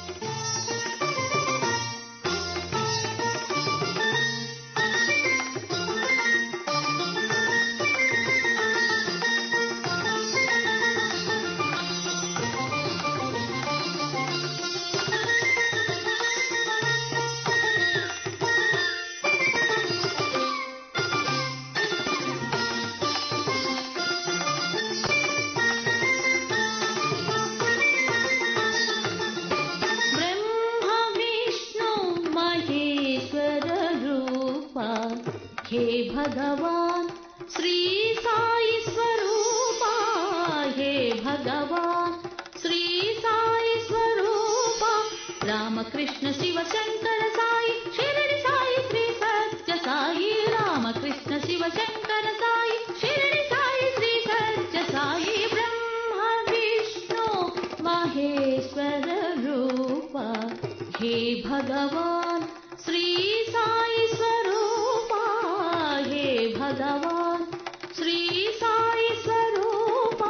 हे भगवान श्री साई स्वरूपा, हे भगवान श्री साई स्वरूपा, रामकृष्ण शिव शंकर साई शिरडी साई श्री सत्य साई, रामकृष्ण शिव शंकर साई शिरडी साई श्री सत्य साई, ब्रह्मा विष्णु महेश्वर रूपा, हे भगवान श्री साई स्वरूपा, हे भगवान श्री साई स्वरूपा।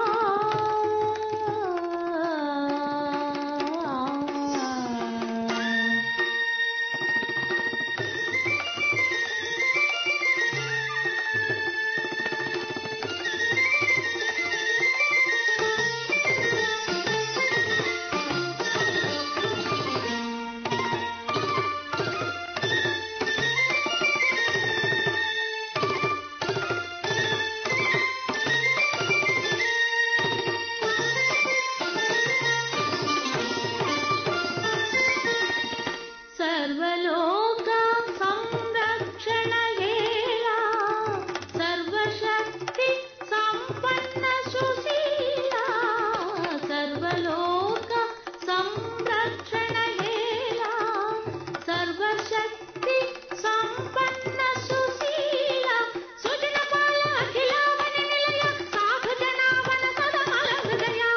सर्वलोक संरक्षण हेला, सर्वशक्ति संपन्न सुशीला, सर्वलोक संरक्षण हेला, सर्वशक्ति संपन्न सुशीला, सुजनपाल अखिलावन निलय, साधु जनावन सदमल हृदया,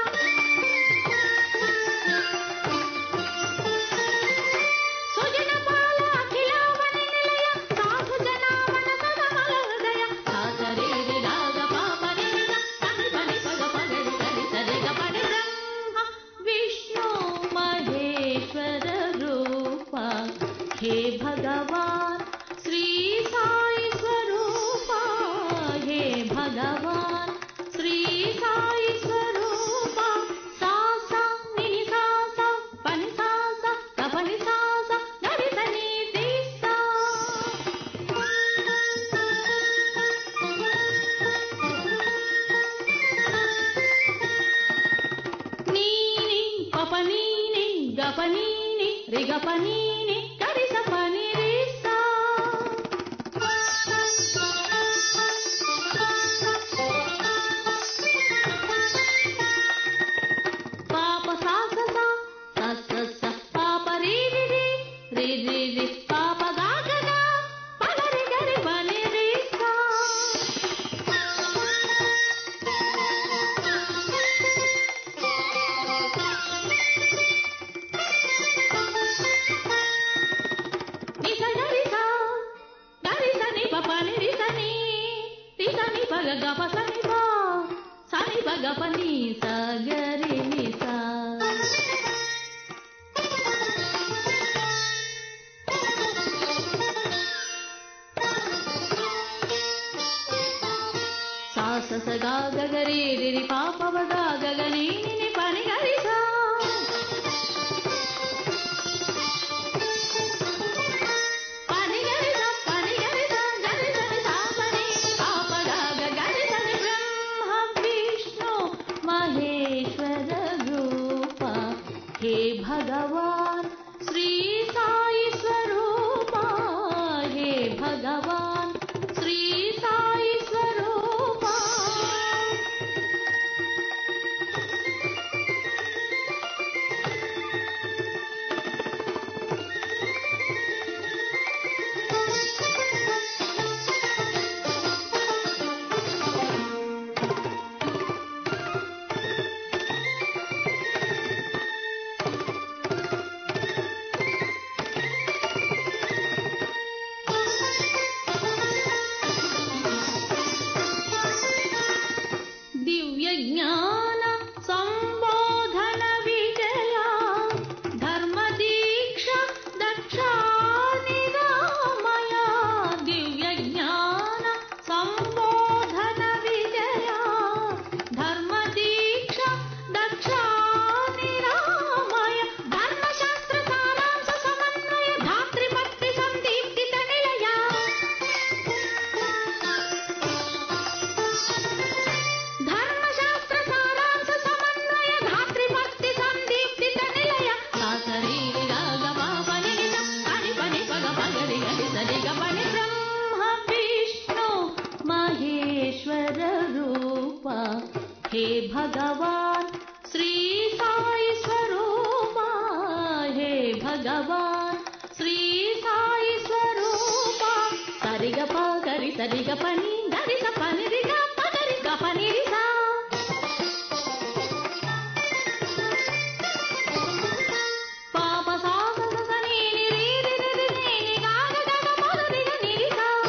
सुजनपाल अखिलावन निलय, साधु जनावन सदमल हृदय, सासरे राग पापरे तनि पनि पग पगरि सरि सरे ग पनि, ब्रह्मा विष्णु महेश्वर रूपा, हे भगवान श्री साई स्वरूपा, हे भगवान श्री साई स्वरूपा, सा सा नि सा सा पनि सा सा ग पनि सा सा गरि सनि रि सा, नी नी प प नी नी ग प नी नी रि ग प नी नी गरि स प नि रि सा, पाप सा स सा स स स पाप रि रि रि रि रि रि पाप गा ग ग प ग रि ग रि प नि रि सा, नि स ग रि स नि प प नि रि स नि प ग ग प स नि प सा नि प ग प नि स ग रि नि सा, सा स स गा ग ग रि रि रि पा प व गा ग ग नि नि नि प नि ग रि सा, प नि ग रि सा प नि ग रि सा ग रि स नि सा प नि पा प गा ग ग रि स नि, ब्रह्मा विष्णु महेश्वर रूपा, हे भगवान श्री साई स्वरूपा, हे भगवान श्री साई स्वरूपा। भगवान् श्री साई स्वरूपा हे भगवान् श्री साई स्वरूपा सरिगप गरि सरिगप नि गरि स पनि रि ग पगरि ग पनि रि सा पाप सा स स नि रि रि रि रि नि नि ग ग ग ग प रि ग नि रि सा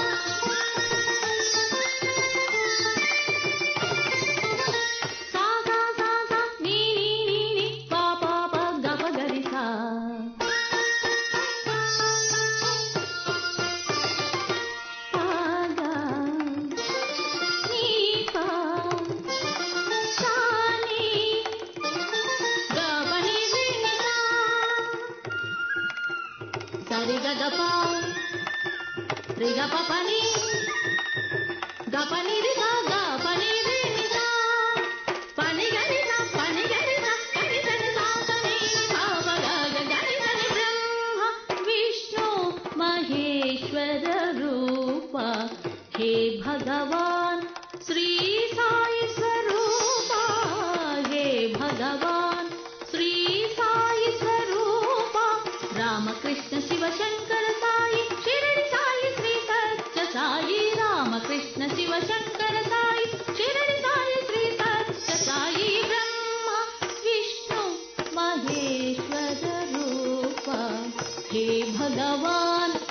सा सा सा सा नि नि नि नि प प प ग प ग रि सा ri ga pa pa ni ga pa ni ri sa ga pa ni ri ni sa pa ni ga ri sa pa ni ga ri sa ga ri sa ni sa pa ni sa pa ga ga ga ri sa ni brahma vishnu maheshwara रूपा हे भगवान् श्री साई स्वरूपा हे भगवान् श्री साई स्वरूपा रामकृष्ण शिव शंकर साई शिरडी साई श्री सत्य साई रामकृष्ण शिव शंकर साई शिरडी साई श्री सत्य साई ब्रह्मा विष्णु महेश्वर रूपा हे भगवान्